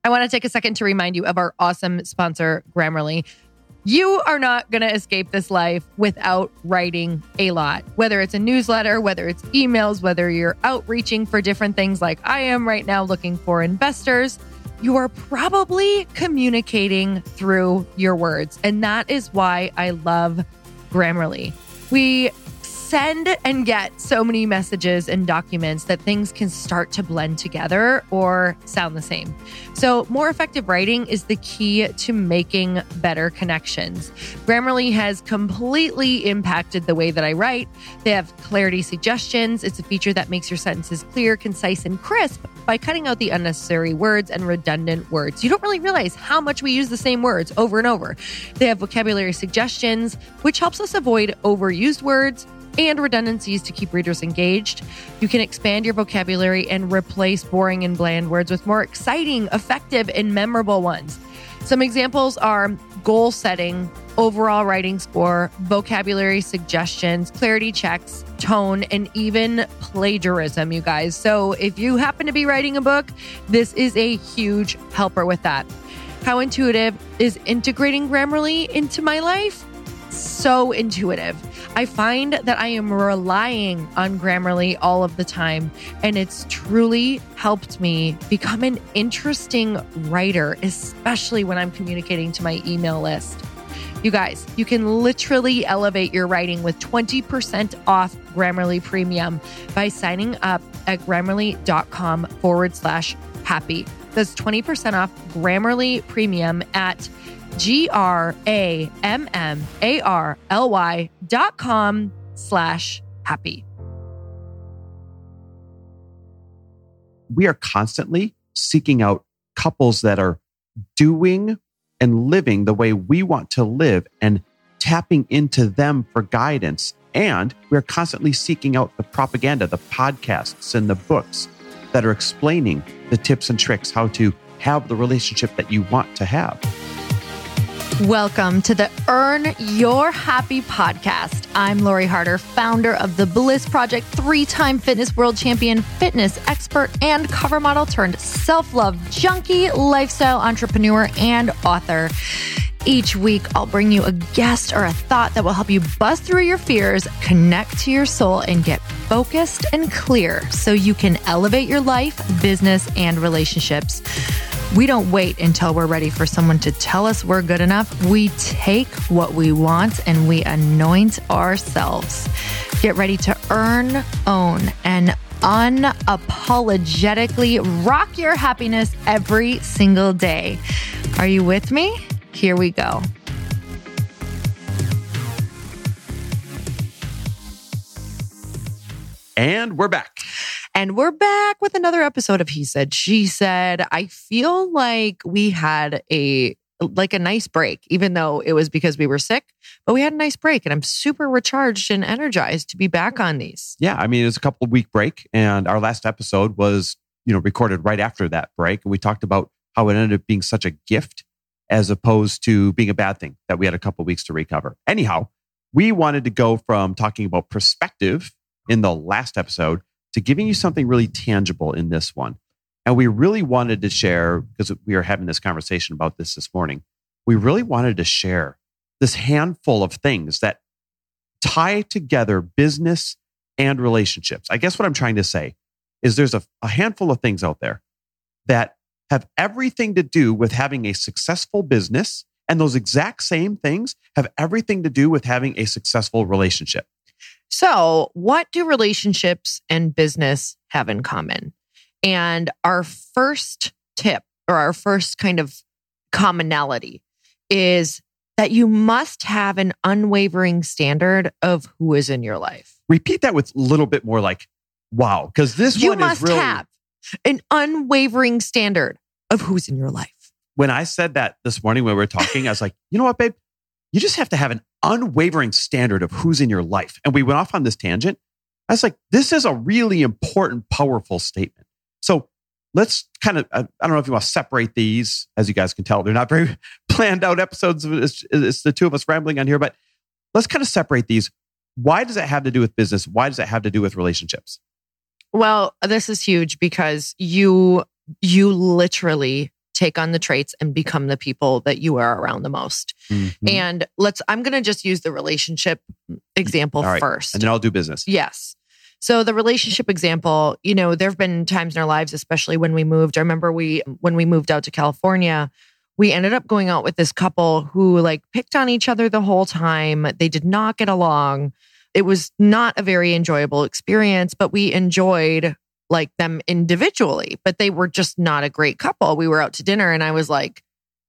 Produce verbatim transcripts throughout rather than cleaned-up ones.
I want to take a second to remind you of our awesome sponsor, Grammarly. You are not going to escape this life without writing a lot, whether it's a newsletter, whether it's emails, whether you're outreaching for different things like I am right now looking for investors. You are probably communicating through your words. And that is why I love Grammarly. We send and get so many messages and documents that things can start to blend together or sound the same. So more effective writing is the key to making better connections. Grammarly has completely impacted the way that I write. They have clarity suggestions. It's a feature that makes your sentences clear, concise, and crisp by cutting out the unnecessary words and redundant words. You don't really realize how much we use the same words over and over. They have vocabulary suggestions, which helps us avoid overused words and redundancies to keep readers engaged. You can expand your vocabulary and replace boring and bland words with more exciting, effective, and memorable ones. Some examples are goal setting, overall writing score, vocabulary suggestions, clarity checks, tone, and even plagiarism, you guys. So if you happen to be writing a book, this is a huge helper with that. How intuitive is integrating Grammarly into my life? So intuitive. I find that I am relying on Grammarly all of the time, and it's truly helped me become an interesting writer, especially when I'm communicating to my email list. You guys, you can literally elevate your writing with twenty percent off Grammarly Premium by signing up at grammarly.com forward slash happy. That's twenty percent off Grammarly Premium at G-R-A-M-M-A-R-L-Y dot com slash happy. We are constantly seeking out couples that are doing and living the way we want to live and tapping into them for guidance. And we're constantly seeking out the propaganda, the podcasts and the books that are explaining the tips and tricks how to have the relationship that you want to have. Welcome to the Earn Your Happy podcast. I'm Lori Harder, founder of The Bliss Project, three-time fitness world champion, fitness expert, and cover model turned self-love junkie, lifestyle entrepreneur, and author. Each week, I'll bring you a guest or a thought that will help you bust through your fears, connect to your soul, and get focused and clear so you can elevate your life, business, and relationships. We don't wait until we're ready for someone to tell us we're good enough. We take what we want and we anoint ourselves. Get ready to earn, own, and unapologetically rock your happiness every single day. Are you with me? Here we go. And we're back. And we're back with another episode of He Said, She Said. I feel like we had a like a nice break, even though it was because we were sick, but we had a nice break and I'm super recharged and energized to be back on these. Yeah, I mean, it was a couple of week break and our last episode was, you know, recorded right after that break. And we talked about how it ended up being such a gift as opposed to being a bad thing that we had a couple of weeks to recover. Anyhow, we wanted to go from talking about perspective in the last episode to giving you something really tangible in this one. And we really wanted to share, because we were having this conversation about this this morning, we really wanted to share this handful of things that tie together business and relationships. I guess what I'm trying to say is there's a, a handful of things out there that have everything to do with having a successful business, and those exact same things have everything to do with having a successful relationship. So, what do relationships and business have in common? And our first tip, or our first kind of commonality, is that you must have an unwavering standard of who is in your life. Repeat that with a little bit more like, wow, because this you one must is really... have an unwavering standard of who's in your life. When I said that this morning when we were talking, I was like, you know what, babe? You just have to have an unwavering standard of who's in your life. And we went off on this tangent. I was like, this is a really important, powerful statement. So let's kind of, I don't know if you want to separate these. As you guys can tell, they're not very planned out episodes. It's, it's the two of us rambling on here, but let's kind of separate these. Why does it have to do with business? Why does it have to do with relationships? Well, this is huge because you, you literally take on the traits and become the people that you are around the most. Mm-hmm. And let's, I'm going to just use the relationship example right. first. And then I'll do business. Yes. So the relationship example, you know, there've been times in our lives, especially when we moved. I remember we, when we moved out to California, we ended up going out with this couple who like picked on each other the whole time. They did not get along. It was not a very enjoyable experience, but we enjoyed like them individually, but they were just not a great couple. We were out to dinner and I was like,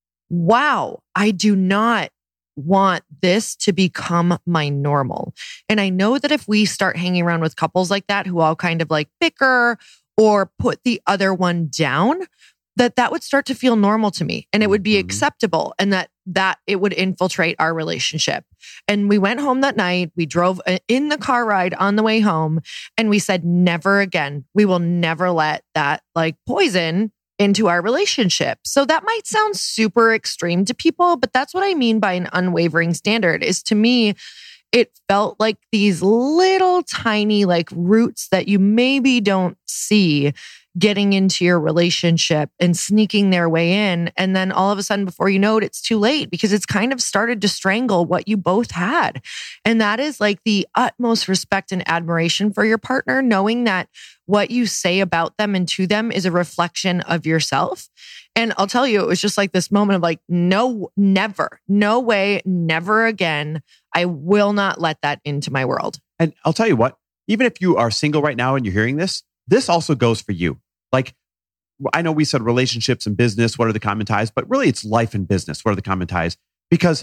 wow, I do not want this to become my normal. And I know that if we start hanging around with couples like that, who all kind of like bicker or put the other one down, that that would start to feel normal to me and it would be mm-hmm. acceptable and that that it would infiltrate our relationship. And we went home that night. We drove in the car ride on the way home and we said, never again. We will never let that like poison into our relationship. So that might sound super extreme to people, but that's what I mean by an unwavering standard is to me, it felt like these little tiny like roots that you maybe don't see getting into your relationship and sneaking their way in. And then all of a sudden, before you know it, it's too late because it's kind of started to strangle what you both had. And that is like the utmost respect and admiration for your partner, knowing that what you say about them and to them is a reflection of yourself. And I'll tell you, it was just like this moment of like, no, never, no way, never again. I will not let that into my world. And I'll tell you what, even if you are single right now and you're hearing this, this also goes for you. Like, I know we said relationships and business, what are the common ties? But really it's life and business. What are the common ties? Because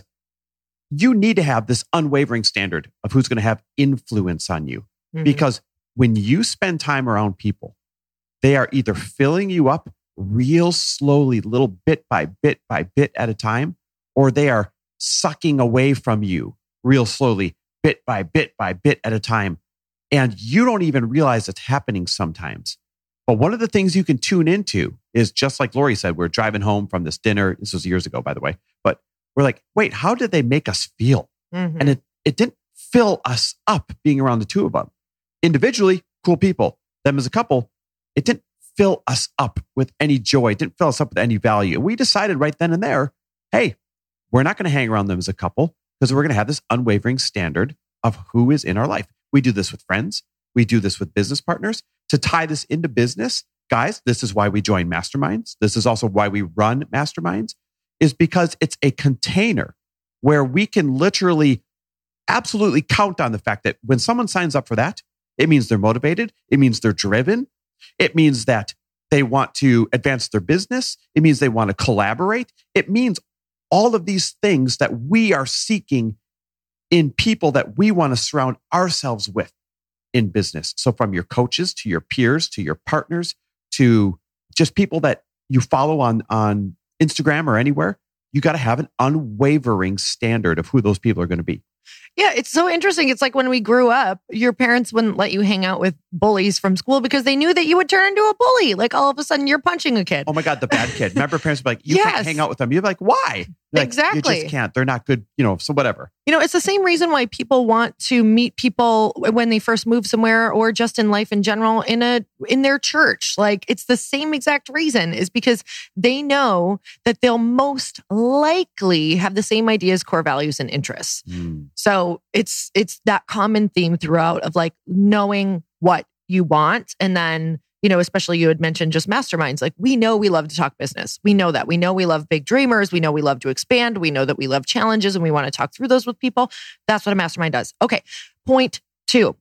you need to have this unwavering standard of who's going to have influence on you. Mm-hmm. Because when you spend time around people, they are either filling you up real slowly, little bit by bit by bit at a time, or they are sucking away from you real slowly, bit by bit by bit at a time. And you don't even realize it's happening sometimes. But one of the things you can tune into is just like Lori said, we're driving home from this dinner. This was years ago, by the way. But we're like, wait, how did they make us feel? Mm-hmm. And it, it didn't fill us up being around the two of them. Individually, cool people. Them as a couple, it didn't fill us up with any joy. It didn't fill us up with any value. And we decided right then and there, hey, we're not going to hang around them as a couple because we're going to have this unwavering standard of who is in our life. We do this with friends. We do this with business partners. To tie this into business, guys, this is why we join masterminds. This is also why we run masterminds, is because it's a container where we can literally absolutely count on the fact that when someone signs up for that, it means they're motivated. It means they're driven. It means that they want to advance their business. It means they want to collaborate. It means all of these things that we are seeking in people that we want to surround ourselves with in business. So from your coaches to your peers, to your partners, to just people that you follow on, on Instagram or anywhere, you got to have an unwavering standard of who those people are going to be. Yeah, it's so interesting. It's like when we grew up, your parents wouldn't let you hang out with bullies from school because they knew that you would turn into a bully. Like all of a sudden you're punching a kid. Oh my God, the bad kid. Remember parents would be like, you yes. can't hang out with them. You're like, why? Like, exactly. You just can't. They're not good, you know, so whatever. You know, it's the same reason why people want to meet people when they first move somewhere or just in life in general in a in their church. Like it's the same exact reason is because they know that they'll most likely have the same ideas, core values, and interests. Mm. So it's it's that common theme throughout of like knowing what you want. And then, you know, especially you had mentioned just masterminds. Like we know we love to talk business. We know that. We know we love big dreamers. We know we love to expand. We know that we love challenges and we want to talk through those with people. That's what a mastermind does. Okay. Point two,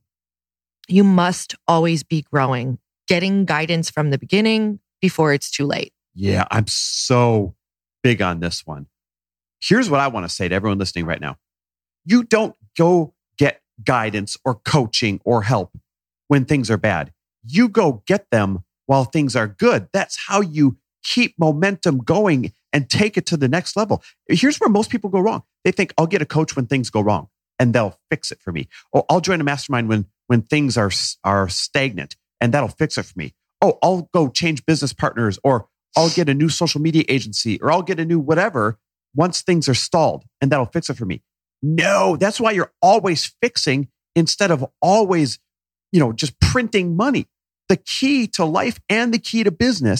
you must always be growing, getting guidance from the beginning before it's too late. Yeah, I'm so big on this one. Here's what I want to say to everyone listening right now. You don't go get guidance or coaching or help when things are bad. You go get them while things are good. That's how you keep momentum going and take it to the next level. Here's where most people go wrong. They think, I'll get a coach when things go wrong and they'll fix it for me. Or I'll join a mastermind when, when things are, are stagnant and that'll fix it for me. Oh, I'll go change business partners, or I'll get a new social media agency, or I'll get a new whatever once things are stalled and that'll fix it for me. No, that's why you're always fixing instead of always, you know, just printing money. The key to life and the key to business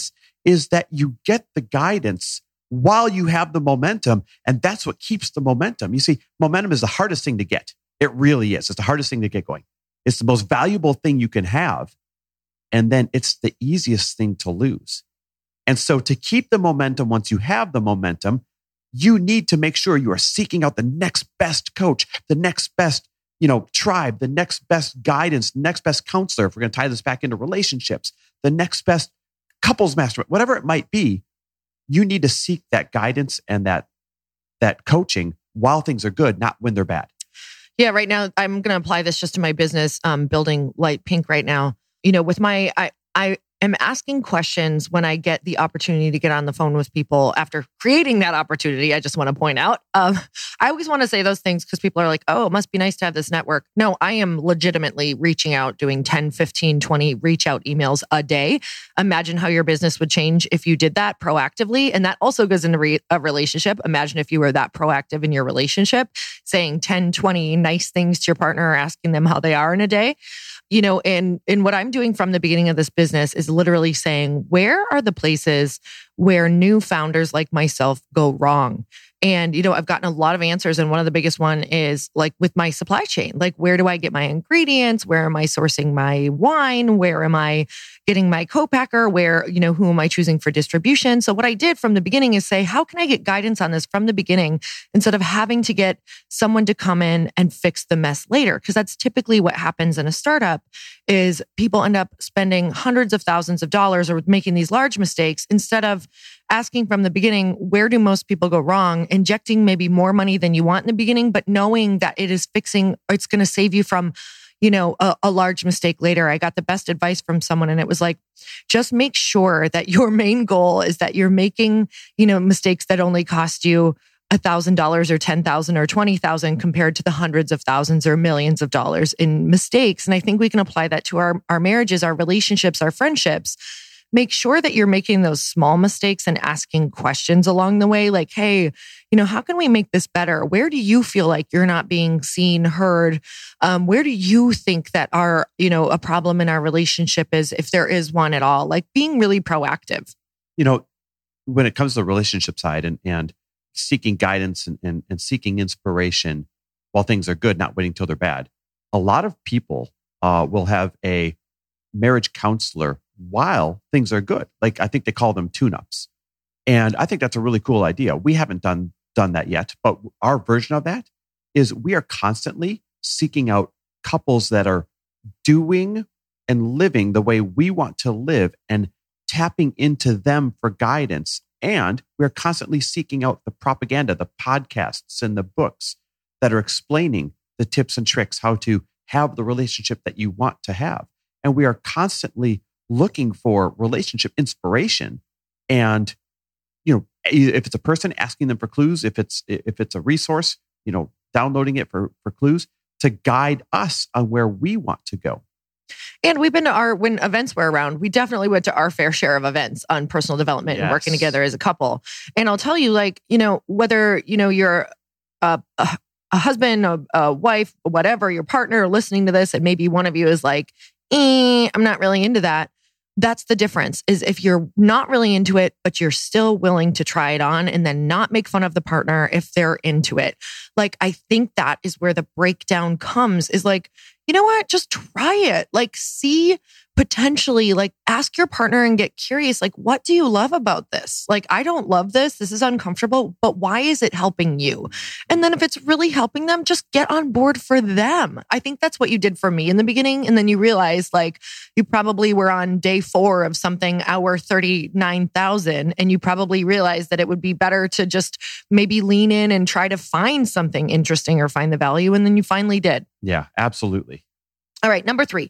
is that you get the guidance while you have the momentum. And that's what keeps the momentum. You see, momentum is the hardest thing to get. It really is. It's the hardest thing to get going. It's the most valuable thing you can have. And then it's the easiest thing to lose. And so to keep the momentum, once you have the momentum, you need to make sure you are seeking out the next best coach, the next best, you know, tribe, the next best guidance, the next best counselor. If we're going to tie this back into relationships, the next best couples mastermind, whatever it might be, you need to seek that guidance and that, that coaching while things are good, not when they're bad. Yeah, right now, I'm going to apply this just to my business, um, building Light Pink right now. You know, with my, I, I am asking questions when I get the opportunity to get on the phone with people after creating that opportunity. I just want to point out, um, I always want to say those things because people are like, oh, it must be nice to have this network. No, I am legitimately reaching out, doing ten, fifteen, twenty reach out emails a day. Imagine how your business would change if you did that proactively. And that also goes into re- a relationship. Imagine if you were that proactive in your relationship, saying ten, twenty nice things to your partner or asking them how they are in a day. You know, and, and what I'm doing from the beginning of this business is literally saying, where are the places where new founders like myself go wrong? And, you know, I've gotten a lot of answers. And one of the biggest one is like with my supply chain, like where do I get my ingredients? Where am I sourcing my wine? Where am I getting my co-packer? Where, you know, who am I choosing for distribution? So what I did from the beginning is say, how can I get guidance on this from the beginning instead of having to get someone to come in and fix the mess later? Because that's typically what happens in a startup is people end up spending hundreds of thousands of dollars or making these large mistakes instead of asking from the beginning, where do most people go wrong? Injecting maybe more money than you want in the beginning, but knowing that it is fixing, it's going to save you from, you know, a, a large mistake later. I got the best advice from someone and it was like, just make sure that your main goal is that you're making, you know, mistakes that only cost you a thousand dollars or ten thousand or twenty thousand compared to the hundreds of thousands or millions of dollars in mistakes. And I think we can apply that to our, our marriages, our relationships, our friendships. Make sure that you're making those small mistakes and asking questions along the way. Like, hey, you know, how can we make this better? Where do you feel like you're not being seen, heard? Um, where do you think that our, you know, a problem in our relationship is, if there is one at all? Like being really proactive. You know, when it comes to the relationship side and, and seeking guidance and, and, and seeking inspiration while things are good, not waiting till they're bad. A lot of people uh, will have a marriage counselor while things are good. Like I think they call them tune-ups. And I think that's a really cool idea. We haven't done, done that yet, but our version of that is we are constantly seeking out couples that are doing and living the way we want to live and tapping into them for guidance. And we're constantly seeking out the propaganda, the podcasts and the books that are explaining the tips and tricks, how to have the relationship that you want to have. And we are constantly looking for relationship inspiration. And, you know, if it's a person, asking them for clues, if it's, if it's a resource, you know, downloading it for, for clues to guide us on where we want to go. And we've been to our, when events were around, we definitely went to our fair share of events on personal development yes. and working together as a couple. And I'll tell you, like, you know, whether, you know, you're a, a, a husband, a, a wife, whatever, your partner listening to this, and maybe one of you is like, eh, I'm not really into that. That's the difference, is if you're not really into it, but you're still willing to try it on and then not make fun of the partner if they're into it. Like, I think that is where the breakdown comes, is like, you know what? Just try it. Like, see, potentially, like, ask your partner and get curious. Like, what do you love about this? Like, I don't love this. This is uncomfortable, but why is it helping you? And then if it's really helping them, just get on board for them. I think that's what you did for me in the beginning. And then you realized, like, you probably were on day four of something, hour thirty-nine thousand, and you probably realized that it would be better to just maybe lean in and try to find something interesting or find the value. And then you finally did. Yeah, absolutely. All right, number three.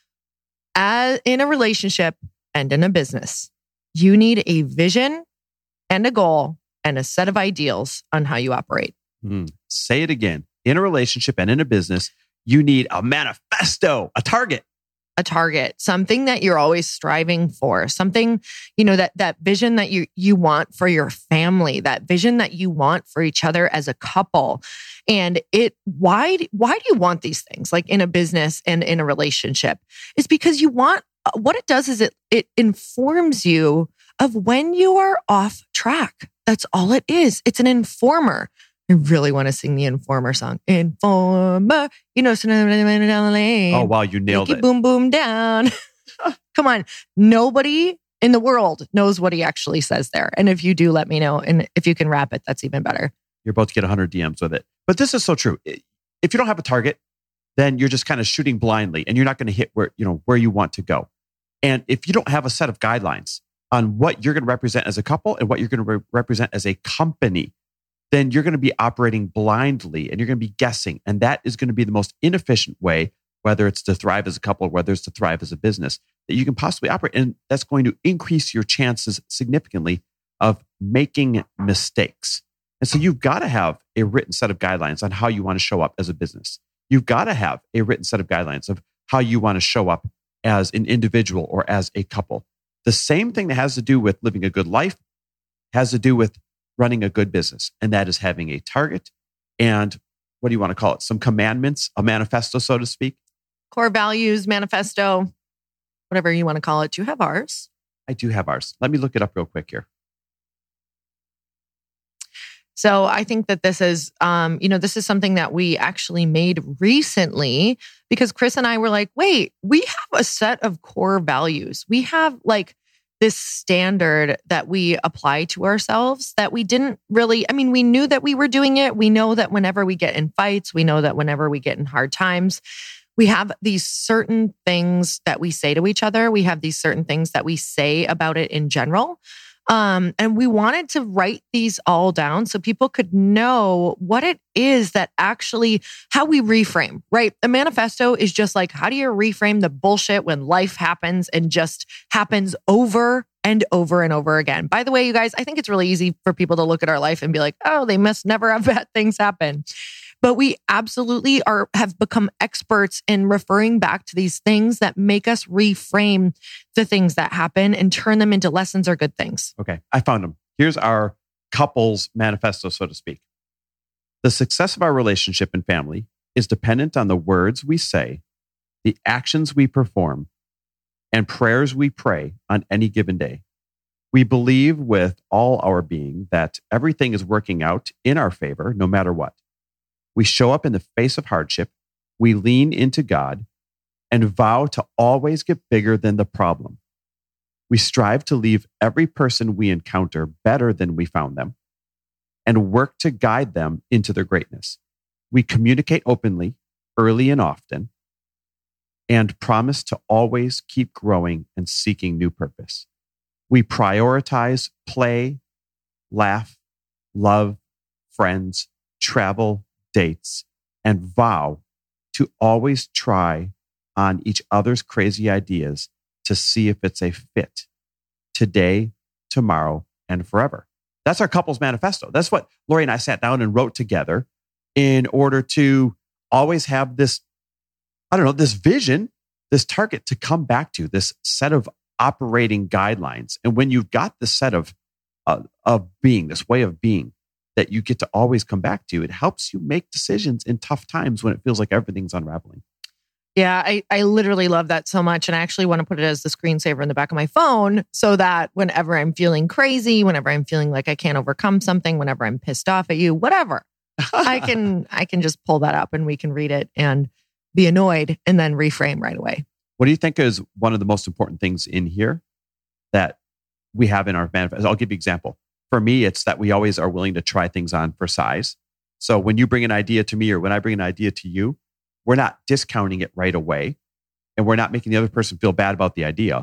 As in a relationship and in a business, you need a vision and a goal and a set of ideals on how you operate. Mm. Say it again. In a relationship and in a business, you need a manifesto, a target. A target, something that you're always striving for, something, you know, that that vision that you you want for your family, that vision that you want for each other as a couple. And it why why do you want these things, like in a business and in a relationship? It's because you want, what it does is it it informs you of when you are off track. That's all it is. It's an informer. I really want to sing the Informer song. Informer, you know, down the lane. Oh, wow, you nailed Yankee it. Boom, boom, down. Come on. Nobody in the world knows what he actually says there. And if you do, let me know. And if you can rap it, that's even better. You're about to get one hundred D Ms with it. But this is so true. If you don't have a target, then you're just kind of shooting blindly and you're not going to hit where, you know, where you want to go. And if you don't have a set of guidelines on what you're going to represent as a couple and what you're going to re- represent as a company, then you're going to be operating blindly and you're going to be guessing. And that is going to be the most inefficient way, whether it's to thrive as a couple, or whether it's to thrive as a business, that you can possibly operate. And that's going to increase your chances significantly of making mistakes. And so you've got to have a written set of guidelines on how you want to show up as a business. You've got to have a written set of guidelines of how you want to show up as an individual or as a couple. The same thing that has to do with living a good life has to do with running a good business. And that is having a target and what do you want to call it? Some commandments, a manifesto, so to speak. Core values, manifesto, whatever you want to call it. Do you have ours? I do have ours. Let me look it up real quick here. So I think that this is, um, you know, this is something that we actually made recently because Chris and I were like, wait, we have a set of core values. We have like this standard that we apply to ourselves that we didn't really, I mean, we knew that we were doing it. We know that whenever we get in fights, we know that whenever we get in hard times, we have these certain things that we say to each other. We have these certain things that we say about it in general. Um, and we wanted to write these all down so people could know what it is that actually, how we reframe, right? A manifesto is just like, how do you reframe the bullshit when life happens and just happens over and over and over again? By the way, you guys, I think it's really easy for people to look at our life and be like, oh, they must never have bad things happen. But we absolutely are have become experts in referring back to these things that make us reframe the things that happen and turn them into lessons or good things. Okay, I found them. Here's our couple's manifesto, so to speak. The success of our relationship and family is dependent on the words we say, the actions we perform, and prayers we pray on any given day. We believe with all our being that everything is working out in our favor, no matter what. We show up in the face of hardship, we lean into God, and vow to always get bigger than the problem. We strive to leave every person we encounter better than we found them, and work to guide them into their greatness. We communicate openly, early and often, and promise to always keep growing and seeking new purpose. We prioritize play, laugh, love, friends, travel, dates, and vow to always try on each other's crazy ideas to see if it's a fit today, tomorrow, and forever. That's our couple's manifesto. That's what Lori and I sat down and wrote together in order to always have this, I don't know, this vision, this target to come back to, this set of operating guidelines. And when you've got this set of, uh, of being, this way of being, that you get to always come back to, it helps you make decisions in tough times when it feels like everything's unraveling. Yeah, I, I literally love that so much. And I actually want to put it as the screensaver in the back of my phone so that whenever I'm feeling crazy, whenever I'm feeling like I can't overcome something, whenever I'm pissed off at you, whatever, I can I can just pull that up and we can read it and be annoyed and then reframe right away. What do you think is one of the most important things in here that we have in our manifesto? I'll give you an example. For me, it's that we always are willing to try things on for size. So when you bring an idea to me or when I bring an idea to you, we're not discounting it right away and we're not making the other person feel bad about the idea.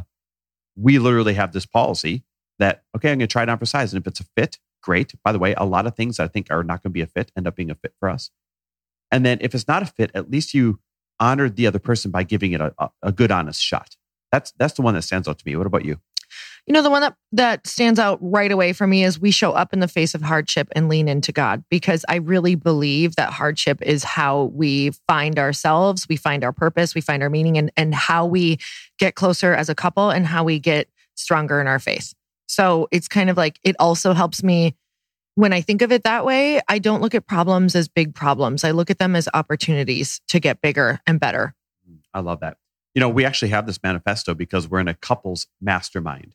We literally have this policy that, okay, I'm going to try it on for size. And if it's a fit, great. By the way, a lot of things I think are not going to be a fit end up being a fit for us. And then if it's not a fit, at least you honored the other person by giving it a, a, a good, honest shot. That's that's the one that stands out to me. What about you? You know, the one that, that stands out right away for me is we show up in the face of hardship and lean into God, because I really believe that hardship is how we find ourselves, we find our purpose, we find our meaning, and, and how we get closer as a couple and how we get stronger in our faith. So it's kind of like, it also helps me when I think of it that way. I don't look at problems as big problems. I look at them as opportunities to get bigger and better. I love that. You know, we actually have this manifesto because we're in a couples mastermind.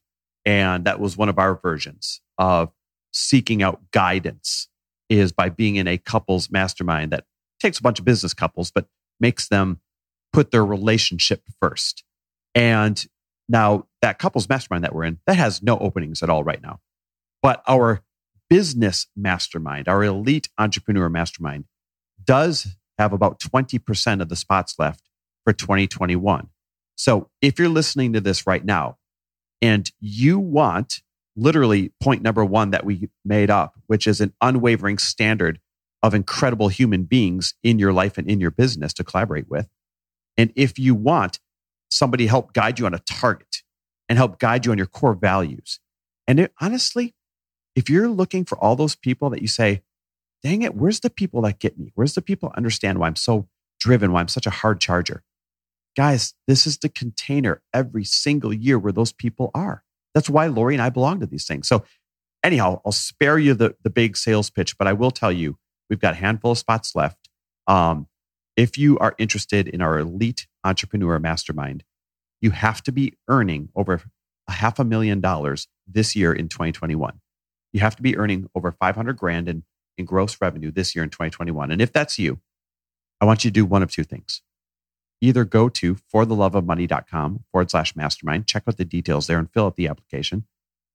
And that was one of our versions of seeking out guidance, is by being in a couples mastermind that takes a bunch of business couples, but makes them put their relationship first. And now that couples mastermind that we're in, that has no openings at all right now. But our business mastermind, our elite entrepreneur mastermind, does have about twenty percent of the spots left for twenty twenty-one. So if you're listening to this right now and you want literally point number one that we made up, which is an unwavering standard of incredible human beings in your life and in your business to collaborate with. And if you want somebody to help guide you on a target and help guide you on your core values. And it, honestly, if you're looking for all those people that you say, dang it, where's the people that get me? Where's the people that understand why I'm so driven, why I'm such a hard charger? Guys, this is the container every single year where those people are. That's why Lori and I belong to these things. So anyhow, I'll spare you the, the big sales pitch, but I will tell you, we've got a handful of spots left. Um, if you are interested in our elite entrepreneur mastermind, you have to be earning over a half a million dollars this year in twenty twenty-one. You have to be earning over five hundred grand in, in gross revenue this year in twenty twenty-one. And if that's you, I want you to do one of two things. Either go to fortheloveofmoney.com forward slash mastermind, check out the details there and fill out the application,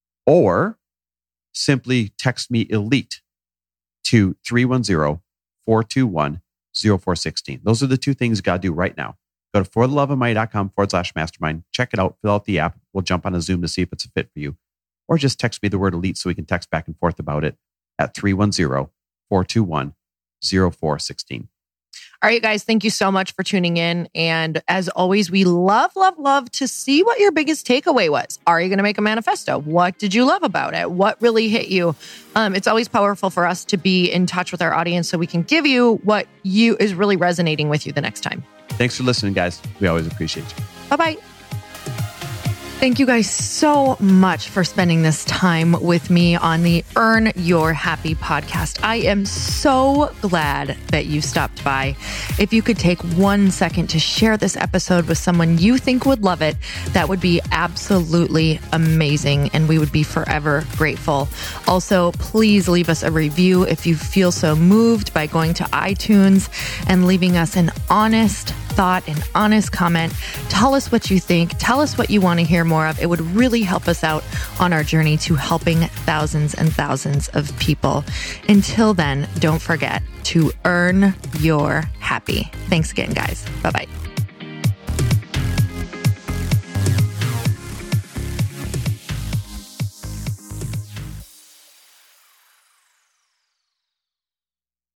or simply text me ELITE to three one zero, four two one, zero four one six. Those are the two things you got to do right now. Go to fortheloveofmoney.com forward slash mastermind, check it out, fill out the app. We'll jump on a Zoom to see if it's a fit for you. Or just text me the word ELITE so we can text back and forth about it at three one zero, four two one, zero four one six. All right, guys, thank you so much for tuning in. And as always, we love, love, love to see what your biggest takeaway was. Are you going to make a manifesto? What did you love about it? What really hit you? Um, it's always powerful for us to be in touch with our audience so we can give you what you is really resonating with you the next time. Thanks for listening, guys. We always appreciate you. Bye-bye. Thank you guys so much for spending this time with me on the Earn Your Happy podcast. I am so glad that you stopped by. If you could take one second to share this episode with someone you think would love it, that would be absolutely amazing, and we would be forever grateful. Also, please leave us a review if you feel so moved by going to iTunes and leaving us an honest thought, an honest comment. Tell us what you think. Tell us what you want to hear more of. It would really help us out on our journey to helping thousands and thousands of people. Until then, don't forget to earn your happy. Thanks again, guys. Bye-bye.